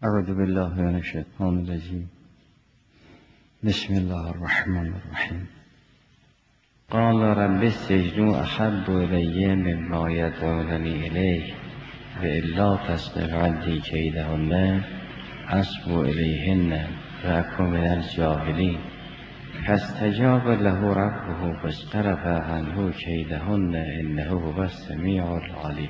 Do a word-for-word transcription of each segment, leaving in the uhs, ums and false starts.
اعوذ بالله من الشیطان الرجیم. بسم الله الرحمن الرحیم. قال رب السجن احب الی مما یدعوننی الیه والا تصرف عنی کیدهن اصب الیهن واکن من الجاهلین. فاستجاب له ربه فاصرف عنه کیدهن انه هو السمیع العلیم.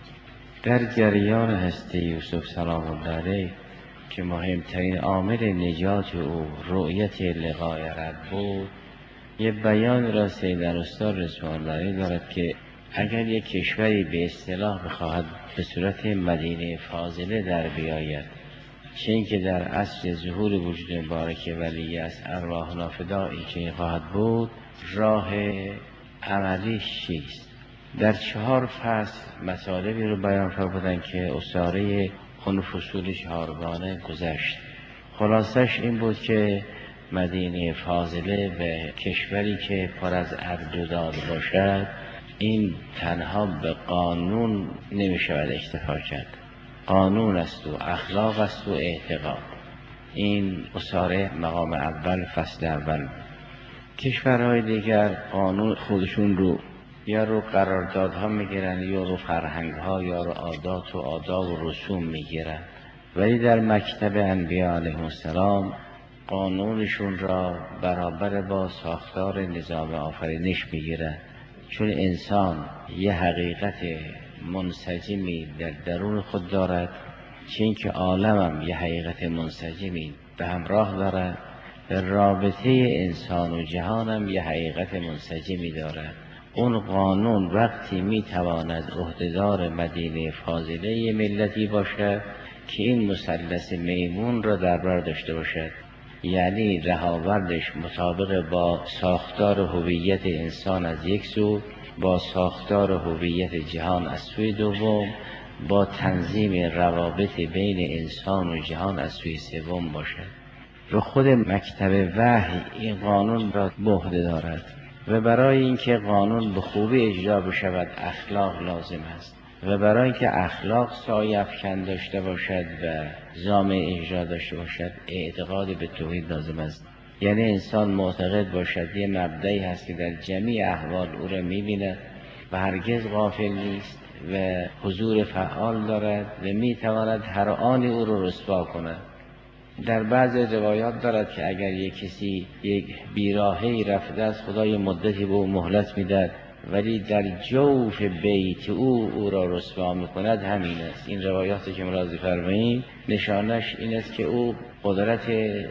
در جریان هستی یوسف سلام الله علیه که مهمترین عامل نجات او رؤیت لقای رب بود، یه بیان را سید الأستاذ رضوان الله علیه دارد که اگر یک کشوری به اصطلاح بخواهد به صورت مدینه فاضله در بیاید، چه اینکه در عصر ظهور وجود مبارک ولی از ارواح نافدایی که خواهد بود، راه عملیش چیست؟ در چهار فصل مطالبی رو بیان فرمودند که اساره اون فصول چهارگانه گذشت. خلاصش این بود که مدینه فاضله و کشوری که پر از عرض و داد باشد، این تنها به قانون نمی شود اکتفا کرد. قانون است و اخلاق است و اعتقاد. این اساره مقام اول فصل اول. کشورهای دیگر قانون خودشون رو یا رو قراردادها میگیرن یا رو فرهنگها یا رو عادات و آداب و رسوم میگیرن، ولی در مکتب انبیاء علیهم السلام قانونشون را برابر با ساختار نظام آفرینش میگیرن، چون انسان یه حقیقت منسجمی در درون خود دارد، چه اینکه عالم هم یه حقیقت منسجمی به همراه دارد، در رابطه انسان و جهان هم یه حقیقت منسجمی دارد. اون قانون وقتی میتواند عهدهدار مدینه فاضله ملتی باشد که این مثلث میمون را در بر داشته باشد، یعنی رهاوردش مطابق با ساختار هویت انسان از یک سو، با ساختار هویت جهان از سوی دوم، با تنظیم روابط بین انسان و جهان از سوی سوم باشد. و خود مکتب وحی این قانون را به عهده دارد و برای اینکه قانون به خوبی اجرا بشود اخلاق لازم است و برای اینکه اخلاق سایه افکن داشته باشد و جامع اجرا داشته باشد اعتقاد به توحید لازم است. یعنی انسان معتقد باشد یه مبدعی هست که در جمیع احوال او را می‌بیند و هرگز غافل نیست و حضور فعال دارد و میتواند هر آنی او را رسوا کند. در بعض روایات دارد که اگر یک کسی یک بیراهه‌ای رفته از خدای مدتی به او مهلت میدهد، ولی در جوف بیت او او را رسوا میکند، همین است. این روایاتی که ملاحظه فرمایید نشانش این است که او قدرت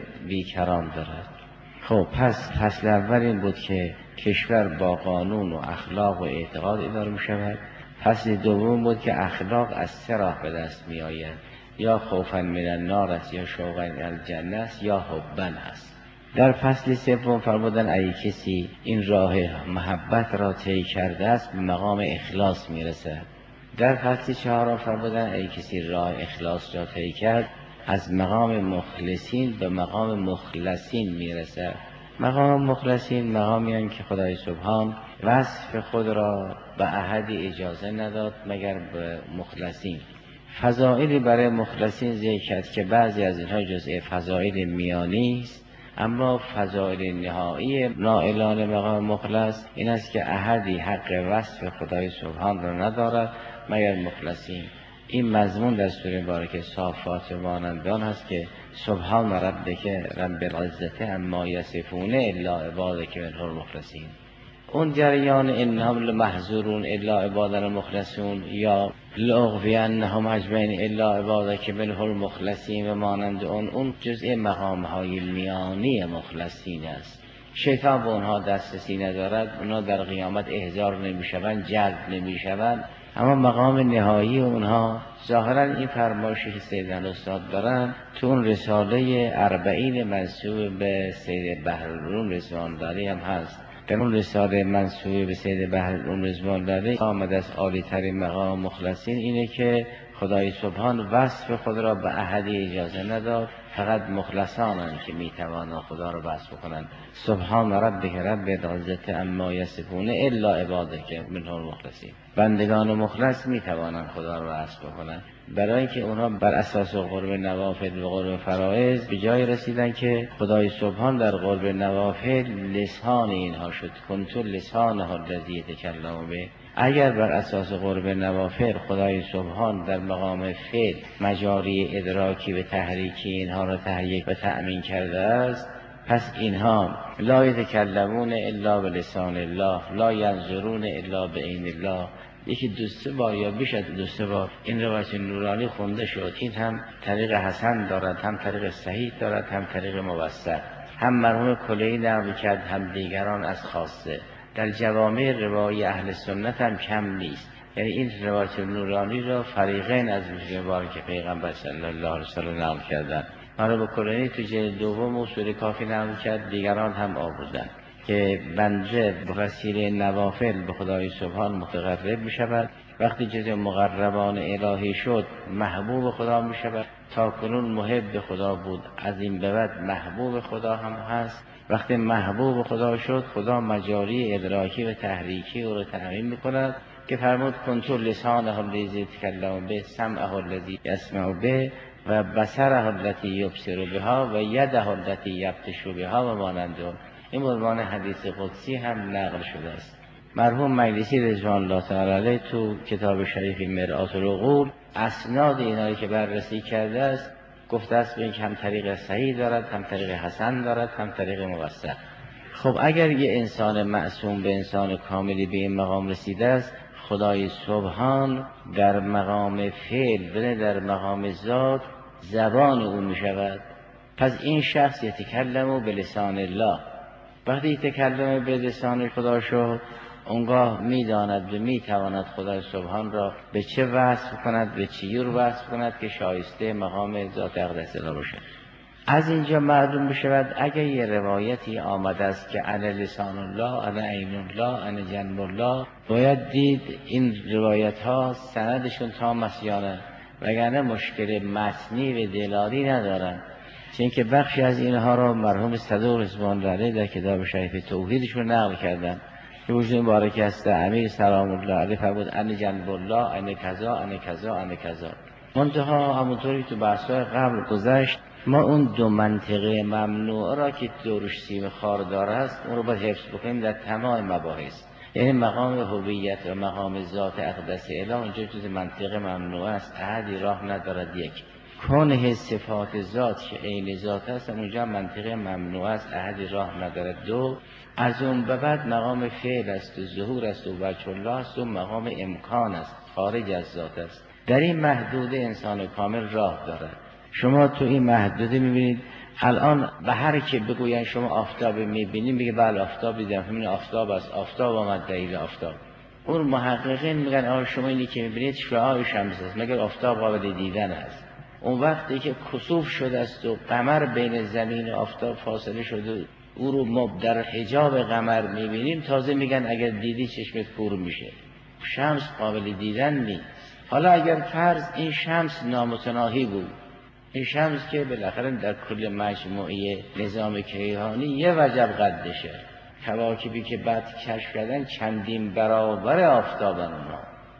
بیکران دارد. خب پس فصل اول این بود که کشور با قانون و اخلاق و اعتقاد اداره می شود. فصل دوم بود که اخلاق از سه راه به دست می آید، یا خوفا من النار است، یا شوقا الی الجنه است، یا حبا است. در فصل سوم فرمودن اگه کسی این راه محبت را طی کرده است به مقام اخلاص میرسد. در فصل چهارم فرمودن اگه کسی راه اخلاص را طی کرد از مقام مخلصین به مقام مخلصین میرسد. مقام مخلصین مقامی است که خدای سبحان وصف خود را به احدی اجازه نداد مگر به مخلصین. فضائلی برای مخلصین ذکر کرد که بعضی از اینها جزء فضائل میانی است، اما فضائل نهایی نائلان مقام مخلص این است که احدی حق وصف خدای سبحان را ندارد مگر مخلصین. این مضمون در سوره مبارکه صافات مانند آن است که سبحان ربک رب العزة عما یصفون الا عبادک منهم المخلصین. اون جریان انهم لمحضورون الا عبادنا المخلصون یا لاغوینهم اجمعین الا عبادک منهم المخلصین و مانند اون اون جزء مقام های میانی مخلصین است. شیطان به اونها دسترسی ندارد، اونها در قیامت احضار نمیشوند، جلب نمیشوند، اما مقام نهایی اونها ظاهرا این فرمایشی که سید الأستاذ دارن تو اون رساله اربعین منسوب به سید بحرالعلوم رضوان الله هم هست. در اون رساله منسوب به سید بحرالعلوم رضوان الله آمده از عالی ترین مقام مخلصین اینه که خدای سبحان وصف خود را به احدی اجازه نداد، فقط مخلصانند که میتوانند خدا را وصف کنند. سبحان ربک رب العزة عما یصفون الا عبادک منهم المخلصین. بندگان مخلص میتوانند خدا را وصف کنند. برای اینکه اونها بر اساس قرب نوافل و قرب فرائض به جای رسیدن که خدای سبحان در قرب نوافل لسان اینها شد. کنت لسانه الذی یتکلم به. اگر بر اساس قرب نوافل خدای سبحان در مقام فعل مجاری ادراکی و تحریکی اینها را تحریک و تأمین کرده است، پس اینها لا یتکلمون الا بلسان الله، لا ینظرون الا بعین الله. یکی دو سه بار یا بیش از دو سه بار این روایت نورانی خونده شد. این هم طریق حسن دارد، هم طریق صحیح دارد، هم طریق موثق. هم مرحوم کلینی نقل کرد، هم دیگران از خاصه. در جوامع روایی اهل سنت هم کم نیست. یعنی این روایت نورانی را فریقین از مبارک پیغمبر صلی الله علیه و سلم نقل کردند. مرحوم کلینی تو جلد دوم اصول کافی نقل کرد، دیگران هم آوردند که بنده به وسیله نوافل به خدای سبحان متقرب می شود. وقتی جز مقربان الهی شد محبوب خدا می شود. تا کنون محب خدا بود، از این به بعد محبوب خدا هم هست. وقتی محبوب خدا شد، خدا مجاری ادراکی و تحریکی او را تأمین می کند که فرمود کنت لسانه الذی یتکلم به، سمعه الذی یسمع به، و بصره التی یبصر بها، و یده التی یبطش بها و مانند اون. این عنوان حدیث قدسی هم نقل شده است. مرحوم مجلسی رضوان الله تعالی علیه تو کتاب شریف مرآت العقول اسناد اینایی که بررسی کرده است گفته است به هم طریق صحیح دارد، هم طریق حسن دارد، هم طریق موثق. خب اگر یه انسان معصوم به انسان کاملی به این مقام رسیده است، خدای سبحان در مقام فعل بله در مقام ذات زبان او می شود. پس این شخص یتکلم به لسان الله. وقتی تکلم به لسان خدا شد، اونگاه میداند و میتواند خدای سبحان را به چه وصف کند، به چه جور وصف کند که شایسته مقام ذات اقدس الله باشد. از اینجا معلوم بشود اگر یه روایتی آمده است که انا لسان الله، انا عین الله، انا جنب الله، باید دید این روایت ها سندشون تام است یا نه، وگرنه مشکل متنی و دلالی ندارن. چون که بخشی از اینها را مرحوم صدوق رضوان الله علیه در کتاب شریف توحیدشون نقل کردن که وجود مبارک است امیر سلام الله علیه فرمود ان جنب الله، ان کذا، ان کذا، ان کذا. منتها همونطوری تو بحث‌های قبل گذشت، ما اون دو منطقه ممنوع را که دورش سیم خاردار است اون رو باید حفظ بکنیم در تمام مباحث. یعنی مقام هویت و مقام ذات اقدس اله اونجا جز منطقه ممنوع است، احدی راه ندارد. یک کنه صفات ذات که عین ذات است اونجا منطقه ممنوع است، احدی راه ندارد. دو از اون به بعد مقام فعل است و ظهور است و وجه الله است و مقام امکان است، خارج از ذات است. در این محدوده انسان کامل راه دارد. شما تو این محدوده میبینید الان به هر که بگوین شما آفتاب میبینید میگه بله آفتاب دیدم، همین آفتاب است، آفتاب آمد دلیل آفتاب. اون محققین میگن آه شما اینی که میبینید شعاع شمس است، مگر آفتاب قابل دیدن است. اون وقتی که کسوف شده است و قمر بین زمین و آفتاب فاصله شده او رو ما در حجاب قمر میبینیم، تازه میگن اگر دیدی چشمت کور میشه. شمس قابل دیدن نیست. حالا اگر فرض این شمس نامتناهی بود، این شمس که بالاخره در کل مجموعه نظام کیهانی یه وجب قدشه، کواکبی که بعد کشف کردن چندین برابر آفتابن اونا.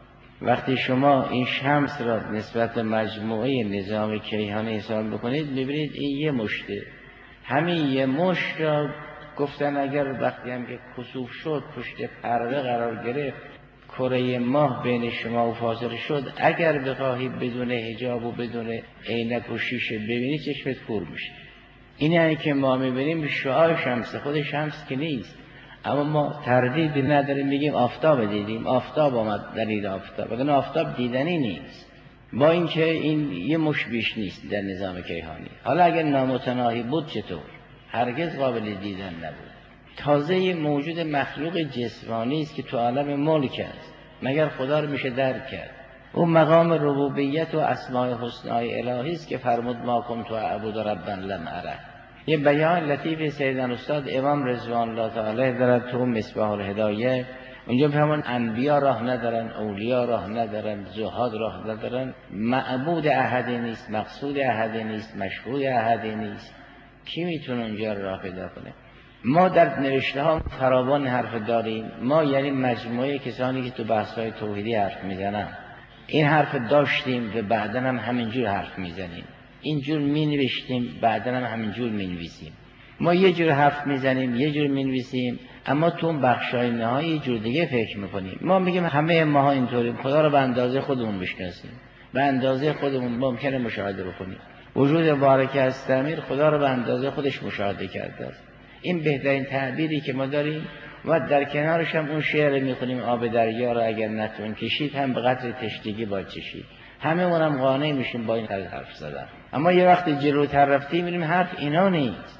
وقتی شما این شمس را نسبت مجموعه نظام کیهانی حساب بکنید میبینید این یه مشته. همین یه مشت را گفتن اگر وقتی هم که کسوف شد پشت پرده قرار گرفت، کره ماه بین شما و فاصله شد، اگر بخواهی بدون حجاب و بدون عینک و شیشه ببینی چشمت کور میشه. این یعنی که ما میبینیم شعاع شمس، خود شمس که نیست، اما ما تردیدی نداریم میگیم آفتاب دیدیم، آفتاب آمد دلیل آفتاب، وگرنه آفتاب دیدنی نیست. با اینکه این یه مش بیش نیست در نظام کیهانی. حالا اگر نامتناهی بود چطور؟ هرگز قابل دیدن نبود. تازه یه موجود مخلوق جسمانی است که تو عالم ملک است، مگر خدا رو میشه درک کرد. اون مقام ربوبیت و اسماء حسنای الهی است که فرمود ما کنت اعبد ربا لم اره. یه بیان لطیف سیدنا استاد امام رضوان الله تعالی دارد تو مصباح الهدایه. اونجا بفهمون انبیا راه ندارن، اولیاء راه ندارن، زهاد راه ندارن، معبود احدی نیست، مقصود احدی نیست، مشهود احدی نیست. کی میتونه اونجا راه پیدا کنه؟ ما در نوشته ها فراوان حرف داریم. ما یعنی مجموعه کسانی که تو بحث های توحیدی حرف میزنن، این حرف داشتیم و بعداً هم همینجور حرف میزنیم، اینجور می نوشتیم بعداً هم همینجور می نویسیم. ما یه جور حرف میزنیم یه جور می نویسیم، اما تو اون بخشای نهایی یه جور دیگه فکر میکنیم. ما میگیم همه ماها اینطوریم، خدا رو به اندازه خودمون بشناسیم، به اندازه خودمون ممکنه مشاهده بکنیم. وجود بارک استمیر خدا رو به اندازه خودش مشاهده کرده است. این بهترین تعبیری که ما داریم. و در کنارش هم اون شعر میخونیم آب دریا را اگر نتون کشید هم به قدر تشنگی باید چشید. همه اونم قانع میشیم با این حرف زدن. اما یه وقتی جلوتر رفتیم میبینیم حرف اینا نیست.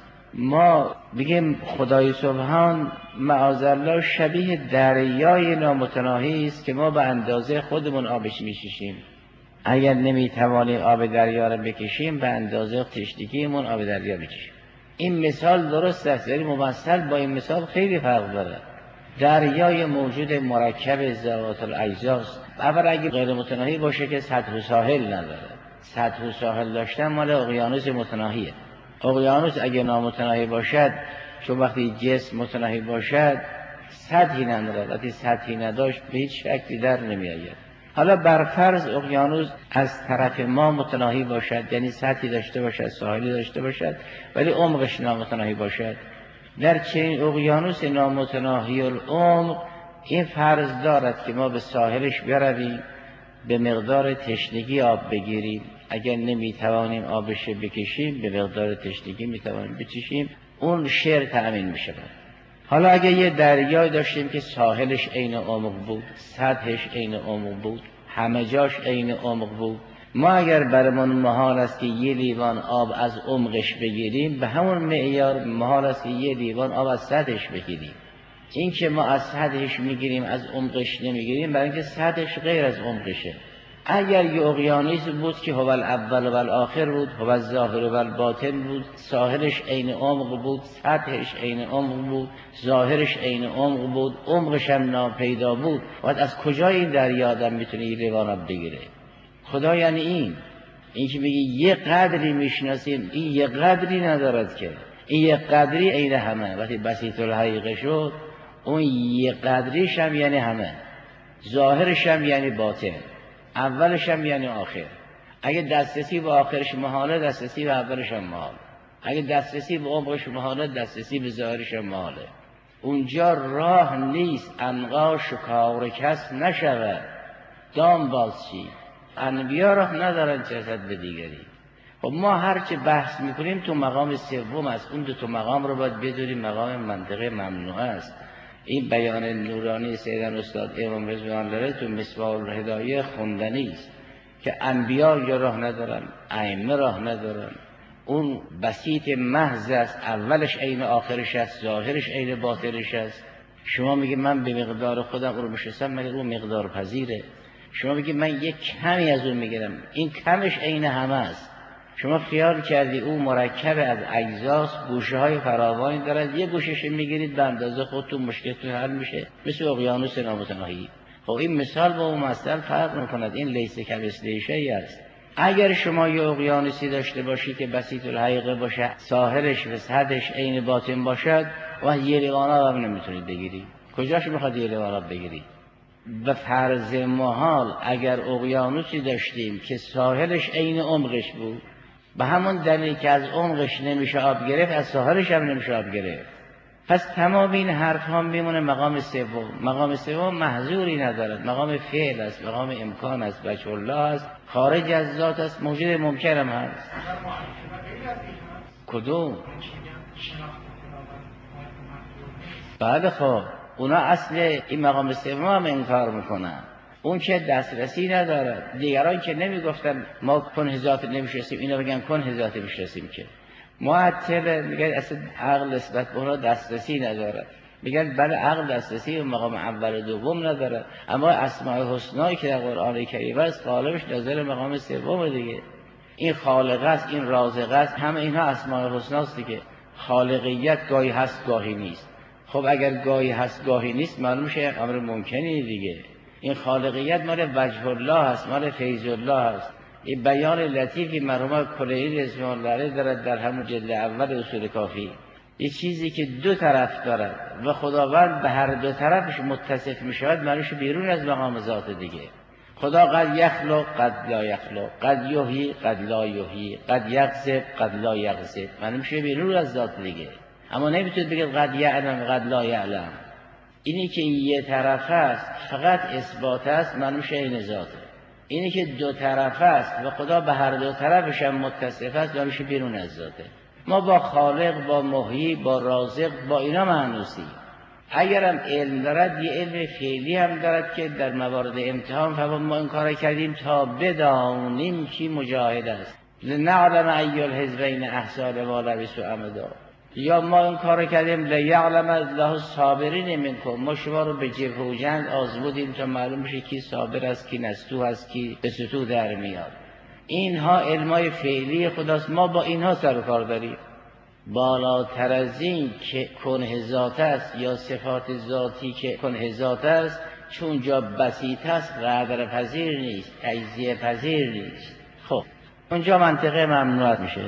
ما بگیم خدای سبحان معاذالله شبیه دریای نامتناهی است که ما به اندازه خودمون آبش میچشیم. اگر نمیتوانیم آب دریا را بکشیم به اندازه تشنگیمون آب دریا بکشیم. این مثال درست است، ولی ممثل با این مثال خیلی فرق داره. دریای موجود مرکب ذوات الاجزاست. اول اگه غیر متناهی باشه که سطح و ساحل نداره. سطح و ساحل داشتن مال اقیانوس متناهیه. اقیانوس اگه نامتناهی باشد، چون وقتی جسم متناهی باشد سطحی نداره، وقتی سطحی نداشت به هیچ شکلی در نمیآید. حالا برفرض اقیانوس از طرف ما متناهی باشد، یعنی سطحی داشته باشد، ساحلی داشته باشد، ولی عمقش نامتناهی باشد. در چنین اقیانوس نامتناهی العمق این فرض دارد که ما به ساحلش برویم، به مقدار تشنگی آب بگیریم. اگر نمیتوانیم آبش بکشیم به مقدار تشنگی میتوانیم بچشیم، اون شعر تأمین میشه. حالا اگه یه دریای داشتیم که ساحلش عین عمق بود، سطحش عین عمق بود، همه جاش عین عمق بود، ما اگر برامون محال است که یه لیوان آب از عمقش بگیریم، به همون معیار محال است که یه لیوان آب از سطحش بگیریم. این که ما از سطحش میگیریم از عمقش نمیگیریم برای اینکه سطحش غیر از عمقشه. اگر یه اقیانوس بود که هو الاول و الاخر بود، هو الظاهر و الباطن بود، ساحلش عین عمق بود، سطحش عین عمق بود، ظاهرش عین عمق بود، عمقش هم ناپیدا بود، بعد از کجا این دریا آدم میتونه یه لیوان آب بگیره؟ خدا یعنی این این که بگی یه قدری میشناسیم، این یه قدری ندارد که این یه قدری عین همه. وقتی بسیط الحقیقه شد اون یه قدریش هم یعنی همه، ظاهرش هم یعنی باطن، اولش هم یعنی آخر. اگه دسترسی به آخرش محاله، دسترسی به اولش هم محاله. اگه دسترسی به عمقش محاله، دسترسی به ظاهرش هم محاله. اونجا راه نیست عنقا شکار کس نشود دام باز چی. انبیا راه ندارن جسد به دیگری. خب ما هرچه بحث میکنیم تو مقام سوم است. اون دو تا مقام رو باید بدونیم مقام منطقه ممنوعه است. این بیان نورانی سیدن استاد امام رضوان داره تو مصباح الهدایه خوندنی است که انبیا یا راه ندارن، ائمه راه ندارن. اون بسیط محض است، اولش عین آخرش است، ظاهرش عین باطنش است. شما میگی من به مقدار خودم رو میشناسم، مگر اون مقدار پذیره؟ شما میگی من یک کمی از اون میگیرم، این کمش عین همه است. شما خیال کردی او مرکب از اجزاست، گوشه های فراوانی دارد، یه گوشش میگیرید به اندازه خودتون مشکلتون حل میشه، مثل اقیانوس نامتناهی. خب این مثال با اون مثال فرق میکند. این لیس کمثله شیء است. اگر شما یه اقیانوسی داشته باشی که بسیط الحقیقه باشه، ساحلش و سطحش عین باطن باشد، و یه لیوان آب هم نمیتونید بگیرید. کجاش میخواد یه لیوان آب بگیرید؟ به فرض محال اگر اقیانوسی داشتیم که ساحلش عین عمقش بود، به همون دلیل که از عمقش نمیشه آب گرفت، از ساحلش هم نمیشه آب گرفت. پس تمام این حرف ها میمونه مقام سوم. مقام سوم محظوری ندارد، مقام فعل است، مقام امکان است، وجه الله است، خارج از ذات است، موجود ممکن هم هست. کدوم؟ بله خب اونا اصل این مقام سوم هم انکار میکنن. اون که دسترسی ندارد. دیگران که نمیگفتن ما کنه ذات نمیشناسیم، اینا بگن کنه ذات میشناسیم. که معطل میگن اصلا عقل نسبت به اونا دسترسی نداره. میگن بله عقل دسترسی به مقام اول و دوم نداره، اما اسماء الحسنا که در قرآن کریم است غالبش نظر مقام سوم دیگه. این خالق است، این رازق است، همه اینها اسماء الحسنا است دیگه. خالقیت گاهی هست گاهی نیست. خب اگر گاهی هست گاهی نیست معلوم میشه امر ممکنی دیگه. این خالقیت مال وجه الله است، مال فیض الله است. این بیان لطیفی مرحوم کلیه‌ای رضوان الله علیه دارد در همون جلد اول اصول کافی. یه چیزی که دو طرف دارد و خداوند به هر دو طرفش متصف میشود، معنیش بیرون از مقام ذات دیگه. خدا قد یخلق قد لا یخلق، قد یحیی قد لا یحیی، قد یغضب قد لا یغضب. معلوم میشه بیرون از ذات دیگه. اما نمیتونید بگید قد یعلم قد لا یعلم. اینی که یه طرف است فقط اثبات است، معلوم میشه این ذاته. اینی که دو طرف است و خدا به هر دو طرفش هم متصف است، معلوم میشه بیرون از ذاته. ما با خالق، با محیی، با رازق، با اینا معنوسی. اگرم علم دارد یه علم فعلی هم دارد که در موارد امتحان فهم ما این کار کردیم تا بدانیم کی مجاهد است، لنعلم ای الحزبین احصی لما لبثوا امدا. یا ما این کار کردیم لیعلم الله الصابرین منکم، ما شما رو به جبهه و جنگ آزمودیم تا معلوم بشه کی صابر است، کی نستوه است، کی به سطوح در میاد. اینها علمای فعلی خداست، ما با اینها سر و کار داریم. بالاتر از این که کنه ذات است یا صفات ذاتی که کنه ذات است، چون جا بسیط است غدر پذیر نیست، تجزیه پذیر نیست. خب اونجا منطقه ممنوعات میشه.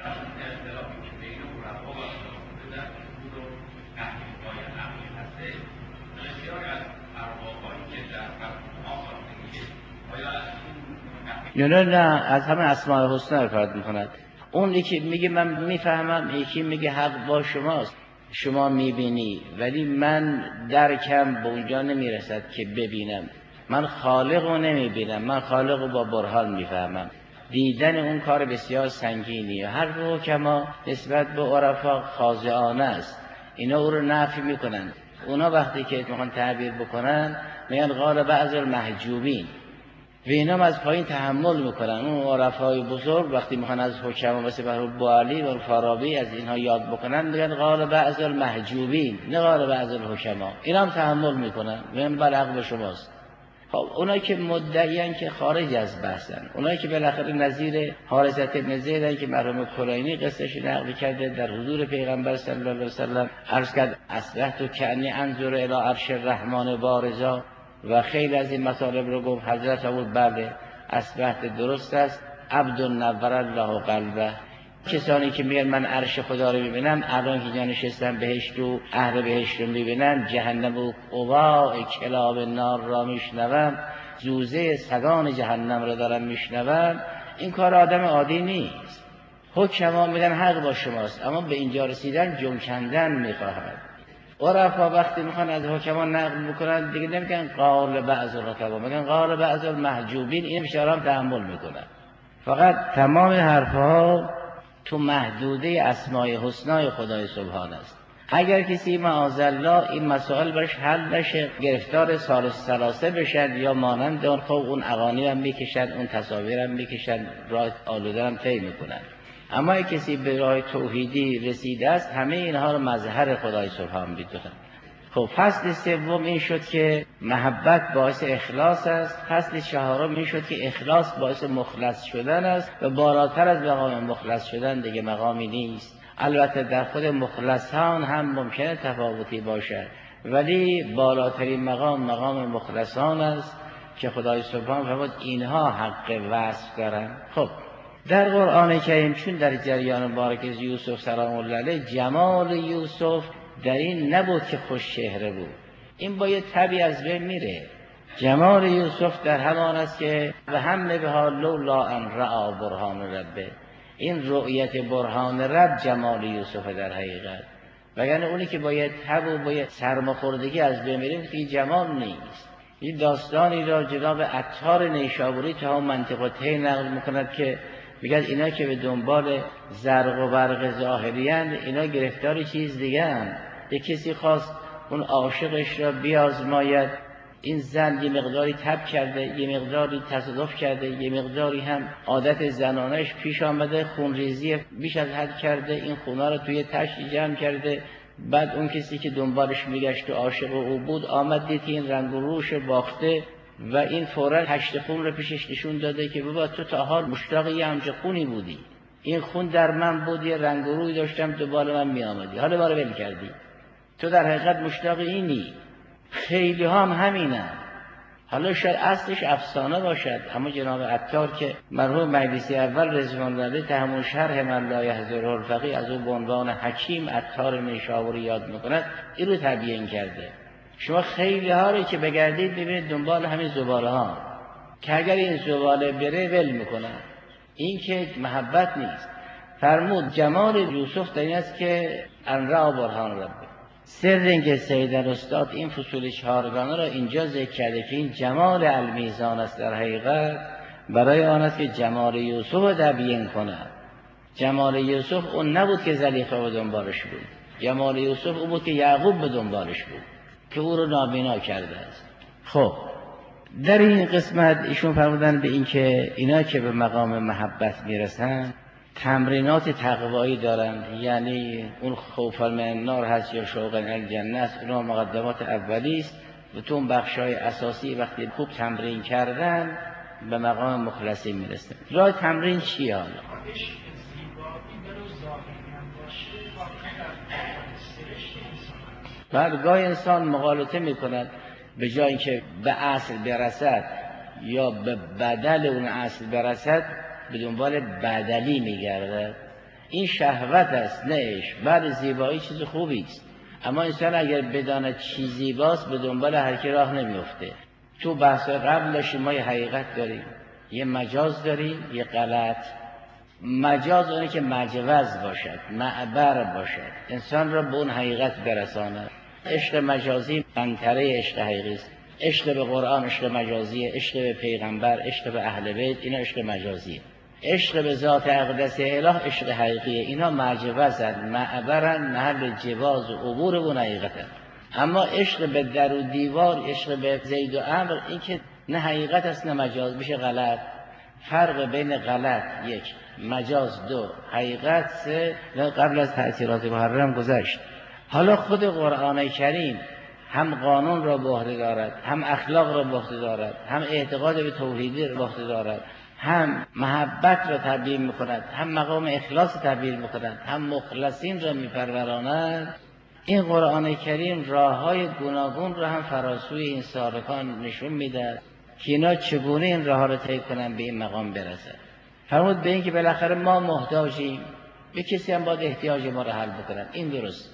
یا نه نه از همه اسماء الحسنا کار میکند. اون یکی میگه من میفهمم، یکی میگه حق با شماست، شما میبینی ولی من درکم به اونجا نمیرسد که ببینم. من خالق رو نمیبینم، من خالق رو با برهان میفهمم. دیدن اون کار بسیار سنگینیه. هر حکما نسبت به عرفا خاضعانه است، اینا او رو نفی میکنن. اونا وقتی که میخوان تعبیر بکنن میگن قال بعض المحجوبین، و اینا از پایین تحمل میکنن. اون عرفای بزرگ وقتی میخوان از حکما مثل بوعلی و فارابی از اینها یاد بکنن میگن قال بعض المحجوبین، نه قال بعض الحکما. اینا هم تحمل میکنن، میگن بر حق به شماست. خب اونایی که مدعیان که خارج از بحثن، اونایی که بالاخره نظیر حارثة بن زید که مرحوم کلینی قصهش نقل کرده در حضور پیغمبر صلی الله علیه و سلم عرض کرد اصبحت کأنی انظر الی عرش الرحمن بارزا، و خیلی از این مطالب رو گفت. حضرت بود بله اصبحت درست است، عبد نور الله قلبه. کسانی که میگن من عرش خدا رو میبینم، الان که جا نشستن بهشت و اهل بهشت رو میبینن، جهنم و قواع کلاب نار را میشنوم، زوزه سگان جهنم را دارم میشنوم، این کار آدم عادی نیست. حکما میگن حق با شماست، اما به اینجا رسیدن جون کندن میخواهد. عرفا وقتی میخوان از حکما نقل بکنن دیگه نمیگن قال بعض الحکما، میگن قال بعض المحجوبین. این بیچاره هم تحمل میکنن. فقط تمام حرفها تو محدوده اسماء حسنای خدای سبحان است. اگر کسی معاذالله این مسائل برش حل نشه، گرفتار ثالث ثلاثه بشن یا مانند اون، خب اون اغانی هم میکشن، اون تصاویر هم میکشن، راه آلوده هم طی میکنن. اما اگه کسی به راه توحیدی رسیده است، همه اینها رو مظهر خدای سبحان میدونن. خب فصل سوم این شد که محبت باعث اخلاص است. فصل چهارم این شد که اخلاص باعث مخلص شدن است و بالاتر از مقام مخلص شدن دیگه مقامی نیست. البته در خود مخلصان هم ممکنه تفاوتی باشد، ولی بالاترین مقام مقام مخلصان است که خدای سبحان فرمود اینها حق وصف دارن. خب در قرآن کریم چون در جریان مبارک یوسف سلام الله علیه جمال یوسف در این نبود که خوش چهره بود، این با یه تبی از بین میره. جمال یوسف در همان است که و هم بها لولا ان رأى برهان ربه، این رؤیت برهان رب جمال یوسف در حقیقت. وگرنه اونی که با یه تب و با یه سرماخوردگی از بین میره که جمال نیست. این داستانی را جناب عطار نیشابوری تا هم منطقه ته نقل میکند که میگه اینا که به دنبال زرق و برق ظاهریان، اینا گرفتار چیز دیگه هم. یک کسی خواست اون عاشقش را بیازماید، این زن یه مقداری تب کرده، یه مقداری تصادف کرده، یه مقداری هم عادت زنانش پیش آمده، خونریزی بیش از حد کرده، این خونا رو توی تشت جمع کرده. بعد اون کسی که دنبالش میگشت و عاشق او بود آمد دید این رنگ و روش باخته و این فوراً هشت خون رو پیشش نشون داده که بابا تو تا حال مشتاق یه همچه خونی بودی، این خون در من بود، یه رنگ و روی داشتم، دوباره من می آمدی، حالا باره ول کردی، تو در حقیقت مشتاق اینی. خیلی هم همینه. حالا شاید اصلش افسانه باشد، اما جناب عطار که مرحوم مجلسی اول رضوان الله علیه تحمل شرح من لا یحضره الفقیه از اون به عنوان حکیم عطار نیشابوری یاد میکند، این رو تبیین کرده. شما خیلی ها رو که بگردید ببینید دنبال همین زباله ها، که اگر این زباله بره ول میکنن. این که محبت نیست. فرمود جمال یوسف در این است که انرا برهان ربه. سر اینکه سید الاستاد این فصول چهارگانه را اینجا ذکر کرده که این جمال المیزان است در حقیقت برای آن است که جمال یوسف را تبیین کند. جمال یوسف اون نبود که زلیخا به دنبالش بود، جمال یوسف اون بود که یعقوب به دنبالش بود که او رو نابینا کرده است. خب در این قسمت ایشون فرمودن به این که اینا که به مقام محبت میرسن تمرینات تقوایی دارن، یعنی اون خوف من النار هست یا شوق الجنه است، اونها مقدمات اولی است و تو اون بخشای اساسی وقتی خوب تمرین کردن به مقام مخلصی میرسن. راه تمرین چیه حالا؟ بعد گاه انسان مغالطه میکند به جای اینکه به اصل برسد یا به بدل اون اصل برسد به دنبال بدلی میگرده. این شهوت است نه عشق. بعد زیبایی چیز خوبی است، اما انسان اگر بداند چی زیباست به دنبال هر کی راه نمیفته. تو بحث قبلش ما یه حقیقت داریم، یه مجاز داریم، یه غلط. مجاز اونه که مجوز باشد، معبر باشد، انسان را به اون حقیقت برساند. عشق مجازی قنطره عشق حقیقی است. عشق به قرآن عشق مجازیه، عشق به پیغمبر، عشق به اهل بیت اینا عشق مجازیه. عشق به ذات اقدس اله عشق حقیقیه. اینا مجوزن، معبرن، محل جواز و عبور اون حقیقتن. اما عشق به در و دیوار، عشق به زید و عمرو، این که نه حقیقت است نه مجاز، میشه غلط. فرق بین غلط یک، مجاز دو، حقیقت سه. قبل از تأثیرات محرم گذشت. حالا خود قرآن کریم هم قانون را به عهده دارد، هم اخلاق را به عهده دارد، هم اعتقاد به توحیدی را به عهده دارد، هم محبت را تبیین میکند، هم مقام اخلاص تبیین میکند، هم مخلصین را میپروراند. این قرآن کریم راههای گوناگون را هم فراسوی این سالکان نشون میده که اینا چگونه این راه را طی کنن به این مقام برسن. فرمود به این که بالاخره ما محتاجیم، به کسی هم باید احتیاج ما را حل بکنن. این درست.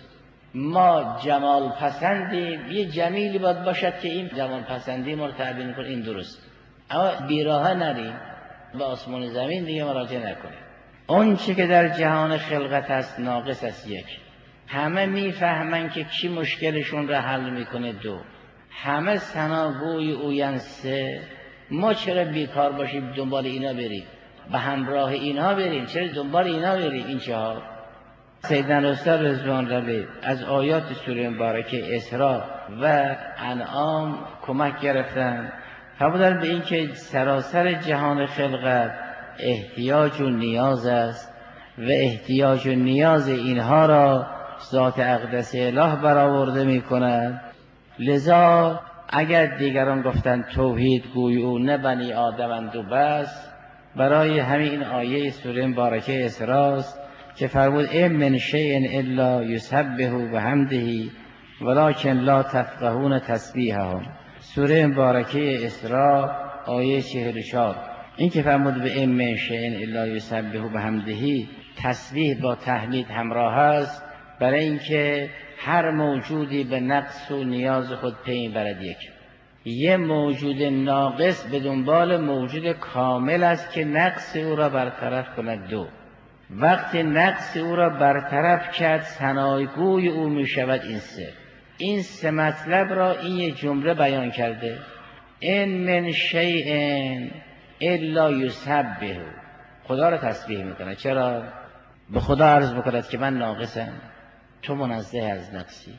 ما جمال پسندیم، یه جمیلی باید باشد که این جمال پسندی ما رو تبیین کنه. این درست. اما بیراه نریم، به آسمان زمین دیگه مراجعه نکنیم. اون چی که در جهان خلقت است ناقص است. یک، همه میفهمن که کی مشکلشون را حل میکنه. دو، همه ثناگوی اوین. سه، ما چرا بیکار باشیم دنبال اینا بریم، به همراه اینا بریم، چرا دنبال اینا بریم. این چهار. سیدنا رسول رضوان ربی از آیات سوره مبارکه اسراء و انعام کمک گرفتن. فرمودن به این که سراسر جهان خلقت احتیاج و نیاز است و احتیاج و نیاز اینها را ذات اقدس اله برآورده می کند. لذا اگر دیگران گفتند توحید گوی او نه بنی آدمند و بس، برای همین آیه سوره مبارکه اسراء که فرمود این من شیء الا یسبح بحمده ولکن لا تفقهون تسبیحهم. سوره مبارکه اسراء آیه چهل و چهار. این که فرمود به این من شیء الا یسبح بحمده، تسبیح با تحمید همراه است، برای اینکه هر موجودی به نقص و نیاز خود پی برد. یک یه موجود ناقص به دنبال موجود کامل است که نقص او را برطرف کند. دو، وقتی نقص او را برطرف کرد ثنایگوی او می شود. این سه این سه مطلب را این یک جمله بیان کرده. این من شیء الا یسبح، خدا را تسبیح میکنه. چرا؟ به خدا عرض بکند که من ناقصم، تو منزه از نقصی،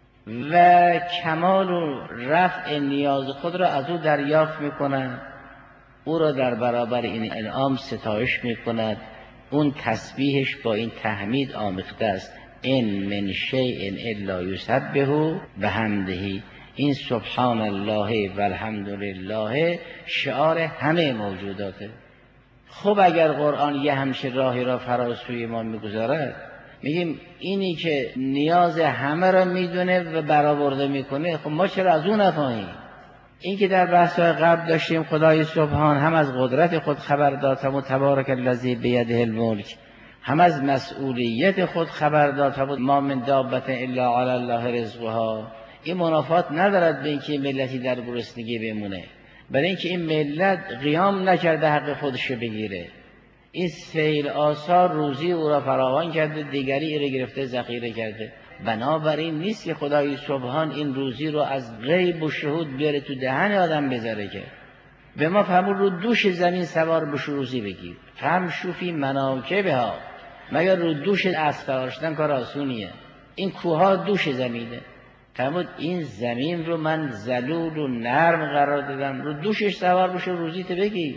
و کمال و رفع نیاز خود را از او دریافت میکند، او را در برابر این انعام ستایش میکند. اون تسبیحش با این تحمید آمیخته است. این من شیء الا یسبح بحمده. این سبحان الله و الحمد لله شعار همه موجوداته. خب اگر قرآن یه همچه راهی را فراسوی ما میگذارد، میگیم اینی که نیاز همه را میدونه و برآورده میکنه، خب ما چرا از اون نفهمیم؟ این که در بحث‌های قبل داشتیم خدای سبحان هم از قدرت خود خبر داد و تبارک الذی بیده الملک، هم از مسئولیت خود خبر داد و ما من دابة الا علی الله رزقها. این منافات ندارد به اینکه ملتی در گرسنگی بمونه، برای اینکه این ملت قیام نکرده حق خودش بگیره. این سیل آثار روزی او را فراوان کرده، دیگری ایره گرفته ذخیره کرده. بنابراین نیست که خدای سبحان این روزی رو از غیب و شهود بیاره تو دهن آدم بذاره که به ما فرمود رو دوش زمین سوار بشو روزی بگیر. فمشوا فی مناکبها، مگر رو دوش اسب سوار شدن کار آسونیه؟ این کوها دوش زمینه. فرمود این زمین رو من ذلول و نرم قرار دادم، رو دوشش سوار بشو روزیت بگیر.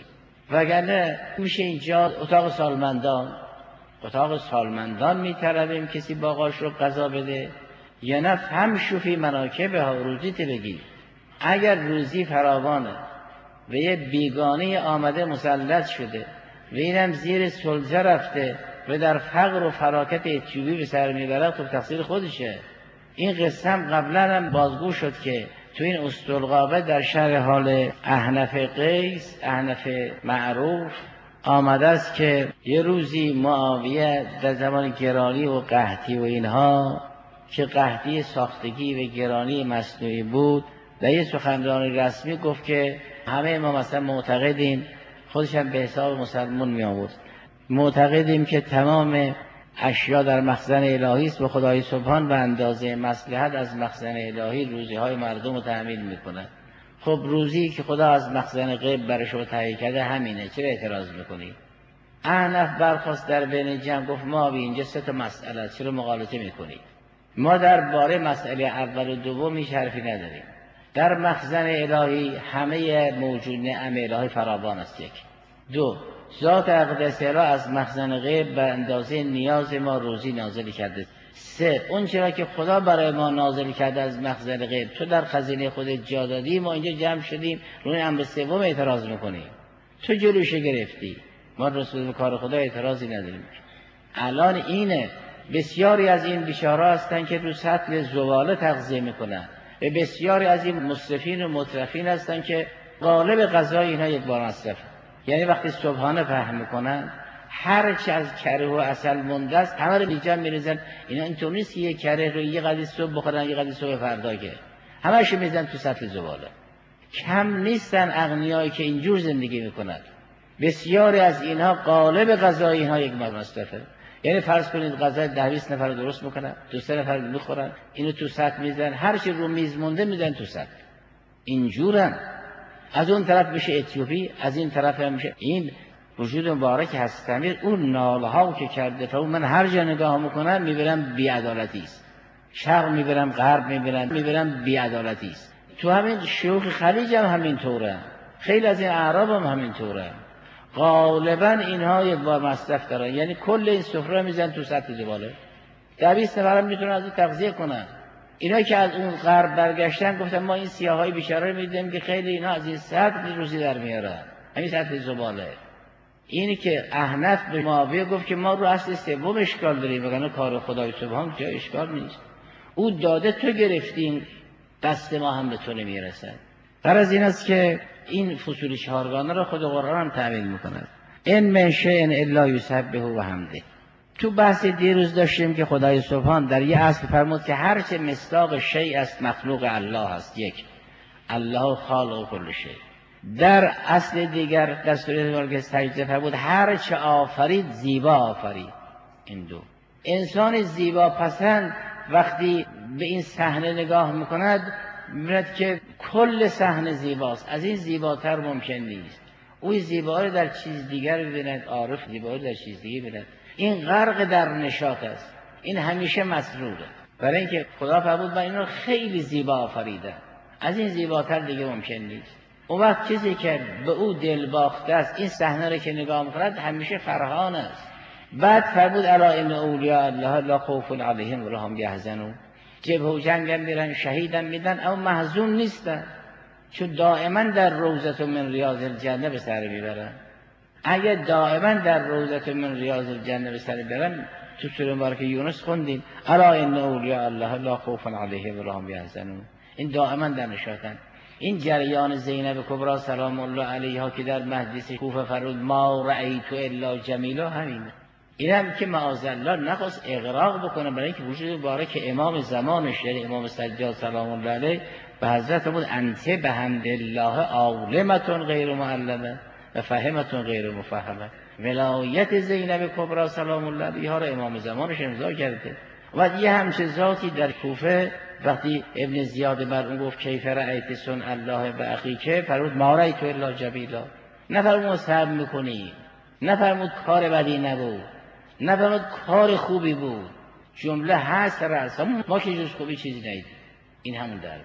وگرنه میشه اینجا اتاق سالمندان، اتاق سالمندان میطلبیم کسی باقاش رو قضا بده، یا نه فمشوا فی مناکبها، روزیت بگیر. اگر روزی فراوانه و یه بیگانه آمده مسلط شده و اینم زیر سلطه رفته و در فقر و فراکت اتیوپی به سر میبره، خب تقصیر خودشه. این قصه هم قبلا هم بازگو شد که تو این استرقابه در شهر حال احنف قیس، احنف معروف آمده است که یه روزی معاویه در زمان گرانی و قحطی و اینها که قحطی ساختگی و گرانی مصنوعی بود، و یه سخنرانی رسمی گفت که همه ما مثلا معتقدیم، خودش هم به حساب مسلمون می آورد، معتقدیم که تمام اشیا در مخزن الهی است و خدای سبحان به اندازه مصلحت از مخزن الهی روزی های مردم رو تأمین میکنه. خب روزی که خدا از مخزن غیب برای شما تهیه کرده همینه، چرا اعتراض میکنی؟ احنف برخاست در بین جمع گفت ما بی اینجا سه تا مسئله است، چرا مغالطه میکنید؟ ما در باره مسئله اول و دوم هیچ حرفی نداریم. در مخزن الهی همه موجود نعم الهی فراوان است. یک. دو، ذات اقدس الهی از مخزن غیب به اندازه نیاز ما روزی نازل کرده. سه، اون چرا که خدا برای ما نازل کرده از مخزن غیب تو در خزینه خودت جا دادی، ما اینجا جمع شدیم روی امر سوم اعتراض میکنیم. تو جلوش گرفتی، ما رسول به کار خدا اعتراضی نداریم. الان اینه بسیاری از این بیچاره هستن که رو سطل زباله تغذیه میکنن و بسیاری از این مصرفین و مترفین هستن که غالب غذای اینها یک بار مصرف. یعنی وقتی صبحانه فهم میکنن هر چی از کره و عسل مونده است همه رو بیجا میریزن. اینا اینطور نیست که یک کره رو یه قدی صبح بخورن یه قدی صبح فردا، که همه‌شو میزنن تو سطل زباله. کم نیستن اغنیایی که اینجور زندگی میکنن. بسیاری از اینها غالب غذای اینها یک بار مصرفه. یعنی فرض کنید غذای ده بیست نفر درست میکنن، دو سه نفر میخورن، اینو تو سطل میزنن، هر چی رو میز مونده میزنن تو سطل. اینجورن. از اون طرف میشه اتیوپی، از این طرف هم میشه این وجود مبارک هستمیر. اون ناله ها که کرده تا من هر جا نگاه میکنم میبینم بی‌عدالتی است. شرق میبینم، غرب میبینم، میبینم بی‌عدالتی است. تو همین شیوخ خلیج هم همین طوره، خیلی از این اعراب هم همین طوره. غالبا اینها یک بار مصرف دارن، یعنی کل این سفره میزن تو سطح زباله. ده بیست نفر هم میتونن از این تغذیه کنن. اینا که از اون غرب برگشتن گفتن ما این سیاهای بیچاره رو میدیم که خیلی اینا از این سطح روزی در میارن، همین سطح زباله. اینی که احنف به معاویه گفت که ما رو اصل سوم اشکال داریم، وگرنه کار خدای سبحان جای اشکال نیست. او داده تو گرفتیم، دست ما هم به تو نمیرسد. غرض این است که این فصول چهارگانه را خود قرآن هم تعبیر میکند. ان من شیء الا یسبح و حمده. تو بحث دیروز داشتیم که خدای سبحان در یه اصل فرمود که هر چه مصداق شیء است مخلوق الله است. یک، الله خالق کل شیء. در اصل دیگر در سوره نرگس تجزیه فرمود هر چه آفرید زیبا آفرید. این دو. انسان زیبا پسند وقتی به این صحنه نگاه میکند می‌بیند که کل صحنه زیباست، از این زیباتر ممکن نیست. او زیبایی در چیز دیگر ببیند، عارف زیبایی در چیز دیگر ببیند. این غرق در نشاط است، این همیشه مسروره، برای اینکه خدا فرمود من اینو خیلی زیبا آفریدم، از این زیباتر دیگه ممکن نیست. اون وقت چیزی که به او دل باخته است این صحنه رو که نگاه می‌کند همیشه فرحان است. بعد فرمود الا ان اولیاء الله لا خوف علیهم ولا هم یحزنون. جبهه و جنگ هم میرن، شهیدم میدن، اما محزون نیستن، چون دائما در روضة من ریاض الجنه به سر میبرن. اگه دائما در روضة من ریاض الجنه به سر میبرن، تو سوره مبارکه یونس خوندیم الا ان اولیاء الله لا خوف علیهم ولا هم یحزنون. این دائما در نشاطن. این جریان زینب کبری سلام الله علیها که در مجلس کوفه فرمود ما رأیت الا جمیلا، همینه. این هم که معاذالله نخواست اغراق بکنه، برای اینکه وجود مبارک امام زمانش یعنی امام سجاد سلام الله علیه به حضرت بود انت به حمد الله عالمتون غیر معلمه و فهمتون غیر مفهمه. ولایت زینب کبری سلام الله علیها را امام زمانش امضا کرده. و یه همچه ذاتی در کوفه وقتی ابن زیاد بر اون گفت کیف رأیت صنع الله و اخیکه، فرمود ما رأیت الا جمیلا. نفرمود صبر میکنی، نفرمود کار بدی نبود، نفرمود کار خوبی بود، جمله هست رأس ما که جز خوبی چیزی ندید. این همون در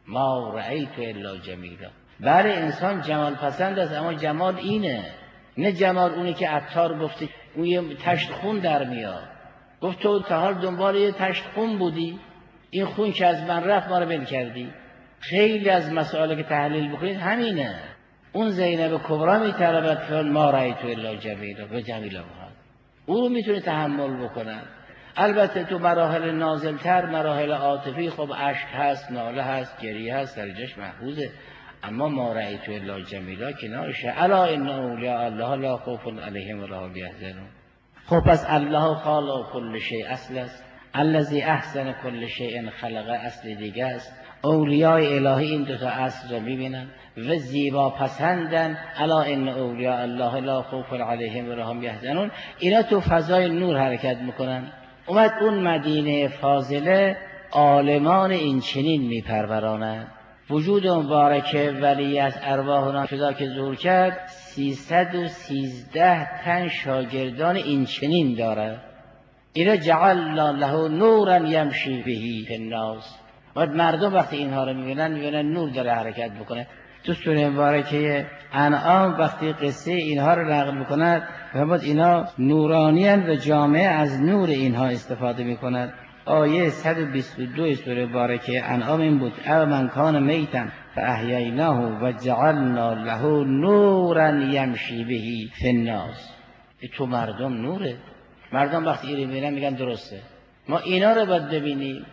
ما رأیت الا جمیلا. بله انسان جمال پسند است، اما جمال اینه، نه جمال اونی که عطار گفته اون یه تشت خون در میاد. گفت تو تا حال دنبال یه تشت خون بودی، این خون که از من رفت ما رو بل کردی. خیلی از مسائل که تحلیل بکنید همینه. اون زینب کبری میطلبد که ما رأیت الا جمیلا و جمیلا بها، او رو میتونه تحمل بکنن. البته تو مراحل نازلتر، مراحل عاطفی، خب اشک هست، ناله هست، گریه هست، درجهش محفوظه، اما ما رأیت الا جمیلا کنارشه. الا ان اولیاء الله لا خوف علیهم ولا هم یحزنون. خب پس الله خالق کل شیء اصل است، الذی احسن کل شیء خلق اصل دیگه است. اولیای الهی این دو تا اصل را میبینن و زیبا پسندن. الا ان اولیاء الله لا خوف علیهم ولا هم یحزنون. اینا تو فضای نور حرکت میکنن. اومد اون مدینه فاضله عالمان این چنین میپرورانند. وجود مبارک ولی از ارواحنا فضا که ظهور کرد سیصد و سیزده تن شاگردان این چنین داره. اینا جعلنا له نورا یمشی بهی فی الناس. و مردم وقتی اینها رو میبینن میبینن نور داره حرکت بکنه. تو سوره مبارکه انعام وقتی قصه اینها رو نقل میکند فرمود اینا نورانیان و جامعه از نور اینها استفاده میکند. آیه صد و بیست و دو سوره مبارکه انعام این بود او من کان میتا فاحییناه و جعلنا له نورا یمشی بهی فی الناس. تو مردم نوره. مردم وقتی اینو میبینن میگن درسته، ما اینا رو باید ببینیم،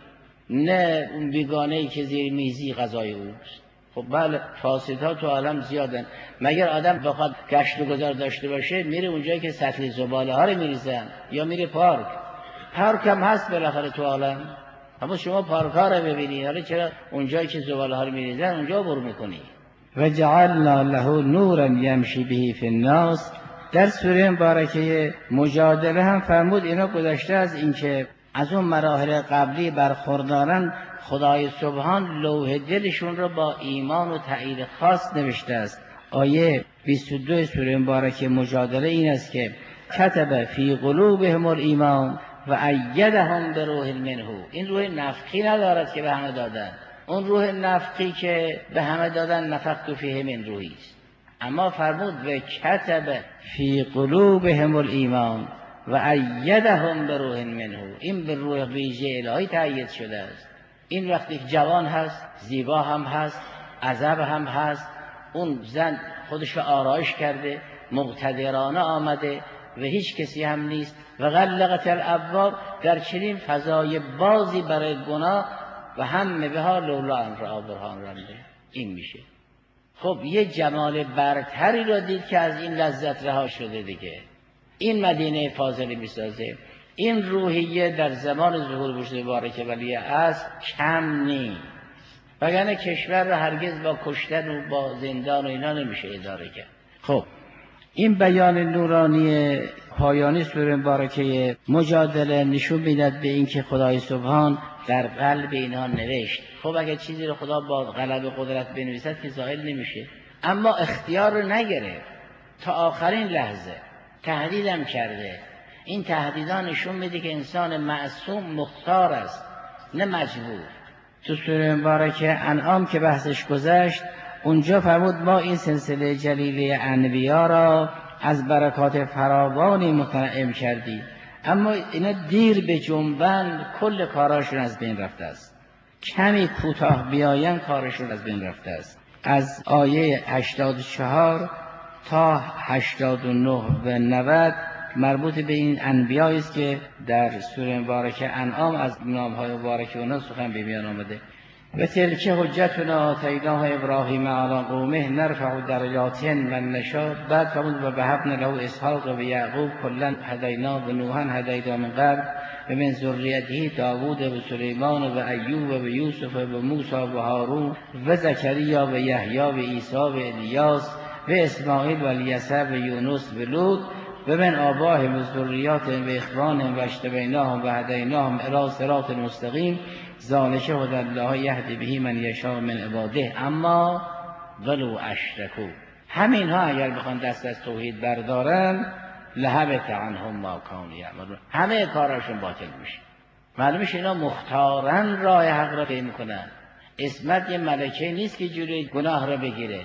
نه اون بیگانه‌ای که زیر میزی غذای اوست. خب بله فاسدها تو عالم زیادن. مگر آدم بخواد گشت و گذار داشته باشه میره اونجایی که سطل زباله ها رو میریزن یا میره پارک. پارک هم هست بالاخره تو عالم، اما شما پارک ها رو ببینید، حالا چرا اونجایی که زباله ها رو میریزن اونجا برو میکنی. و جعلنا له نورا یمشی بهی فی الناس. در سوره مبارکه مجادله هم فرمود اینا گذشته از اینکه از اون مراحل قبلی برخوردارن، خدای سبحان لوح دلشون رو با ایمان و تأیید خاص نوشته است. آیه بیست و دو سوره مبارکه مجادله این است که کتب فی قلوبهم الایمان و ایدهم بروح منه. این روح نفخی ندارد که به همه دادن، اون روح نفخی که به همه دادن نفخت فیه من روحی است. اما فرمود و کتب فی قلوبهم الایمان و ایدهم بروح منه. این به روح ویژه الهی تأیید شده است. این وقتی جوان هست، زیبا هم هست، عذب هم هست، اون زن خودش رو آرایش کرده، مقتدرانه آمده و هیچ کسی هم نیست و غلقت الابواب، در چنین فضای بازی برای گناه و هم به ها لولا ان را برهان رنده. این میشه خب یه جمال برتری را دید که از این لذت رها شده دیگه. این مدینه فاضله میسازه. این روحیه در زمان ظهور بشت مبارکه ولی است کم نیست، وگرنه کشور را هرگز با کشتن و با زندان و اینا نمیشه اداره کرد. خب این بیان نورانی پایانی سوره مبارکه مجادله نشون میداد به این که خدای سبحان در قلب اینها نوشت. خب اگر چیزی رو خدا با غلب قدرت بنویسد که ظاهر نمیشه، اما اختیار رو نگرفت تا آخرین لحظه. تهدیدم کرده. این تهدیدان نشون میده که انسان معصوم مختار است نه مجبور. تو سوره مبارکه انعام که بحثش گذشت اونجا فرمود ما این سلسله جلیله انبیا را از برکات فراوانی متنعم کردیم، اما اینا دیر به جنبن کل کاراشون از بین رفته است. کمی کوتاه بیاین کارشون از بین رفته است. از آیه هشتاد و چهار تا هشتاد و نه و نود مربوط به این انبیایی است که در سوره مبارکه انعام از نام‌های مبارکه اونها سخن به میان آمده. و تلک حجتنا آتیناه ابراهیم علی قومه نرفع درجات من نشاء. بعد فرمود و وهبنا له اسحاق و یعقوب کلا هدینا و نوحا هدینا من قبل و من ذریته داوود و سلیمان و ایوب و یوسف و موسی و هارون و زکریا و یحیی و عیسی و الیاس و اسماعیل و الیسع و یونس و لوط و من آبائهم و ذریاتهم و اخوانهم و اجتبیناهم و هدیناهم الی صراط مستقیم ذلک هدی الله یهدی به من یشاء من عباده. اما ولو اشرکوا، همین ها اگر بخوان دست از توحید بردارن لهبط عنهم ما کانوا یعملون، همه کاراشون باطل میشه. معلومه اینا مختارن راه حق را طی میکنن. عصمت یه ملکه نیست که جوری گناه را بگیره.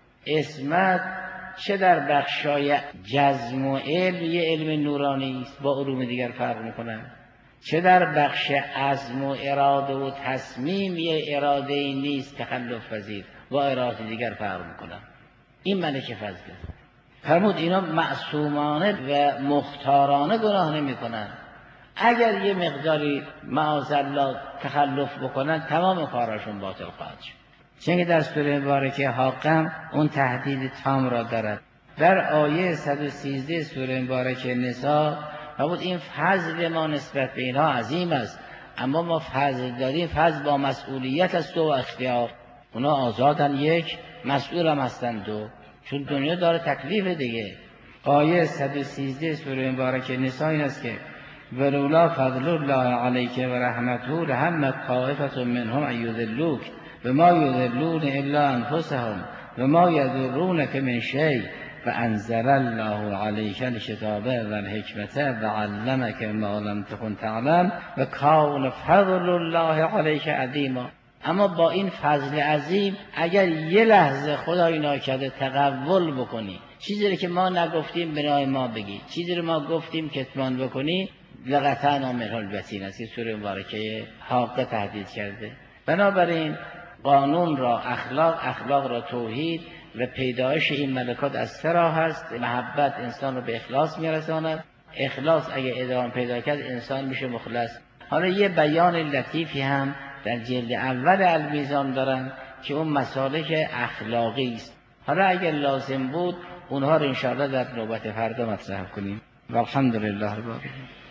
عصمت چه در بخشای جزم و علم یه علم نورانی است با علوم دیگر فرق میکنن، چه در بخش عزم و اراده و تصمیم یه اراده ای نیست تخلف پذیر با اراده دیگر فرق میکنن. این ملکه فضل فرمود اینا معصومانه و مختارانه گناه نمی کنن. اگر یه مقداری معاذالله تخلف بکنن تمام کاراشون باطل خواهد شد. چون در سوره مبارکه حاقم اون تهدید تام را دارد. در آیه صد و سیزده سوره مبارکه نساء فرمود این فضل ما نسبت به اینها عظیم است، اما ما فضل داریم، فضل با مسئولیت است و اختیار. اونا آزادن یک، مسئول هم هستن دو، چون دنیا داره تکلیف دیگه. آیه صد و سیزده سوره مبارکه نساء این است که ولولا فضل الله علیک و رحمته لهم طائفة منهم ان یضلوک و ما یضلون الا انفسهم و ما یضرونک من شیء و انزل الله علیک الکتاب و الحکمت و علمک ما لم تکن تعلم و کان فضل الله علیک عظیما. اما با این فضل عظیم اگر یه لحظه خدای ناکرده تقول بکنی، چیزی که ما نگفتیم بنای ما بگی، چیزی رو ما گفتیم کتمان بکنی، لقطعنا من البتین است که سوره مبارکه حاقه تهدید کرده. بنابراین قانون را اخلاق، اخلاق را توحید و پیدایش این ملکات از سه راه هست. محبت انسان رو به اخلاص میرساند، اخلاص اگه ادامه پیدا کرد انسان میشه مخلص. حالا یه بیان لطیفی هم در جلد اول المیزان دارن که اون مسالک اخلاقی است. حالا اگر لازم بود اونها رو انشاءالله در نوبت فردا مطرح کنیم. والحمدلله رب العالمین.